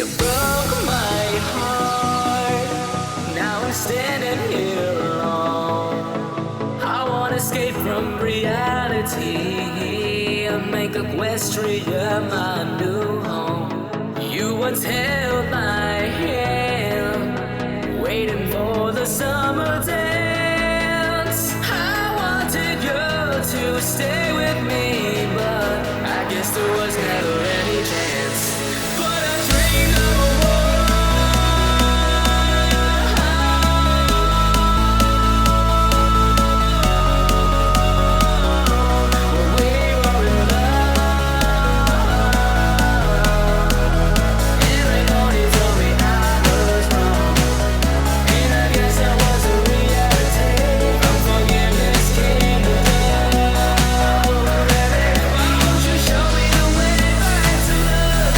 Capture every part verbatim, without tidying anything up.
You broke my heart. Now I'm standing here alone. I wanna escape from reality and make Equestria my new home. You once held my hand, waiting for the summer dance. I wanted you to stay with me, but I guess there was never any chance. But I dreamed of a world where we were in love. Everybody told me I was wrong, and I guess that was a reality. From forgiveness came to love. Why won't you show me the way back to love?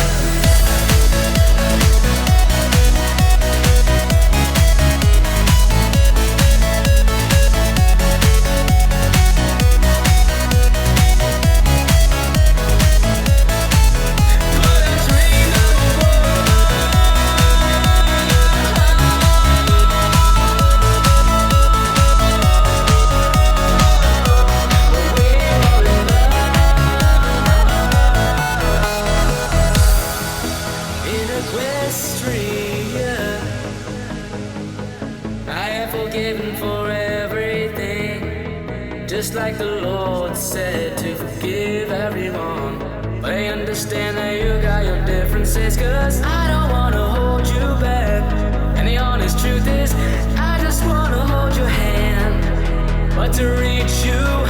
But I dreamed of a world where we were in love. In Equestria, I have forgiven for everything, just like the Lord said to forgive everyone. But I understand that you got your differences, cause I don't wanna hold you back. And the honest truth is, I just wanna hold your hand. But to reach you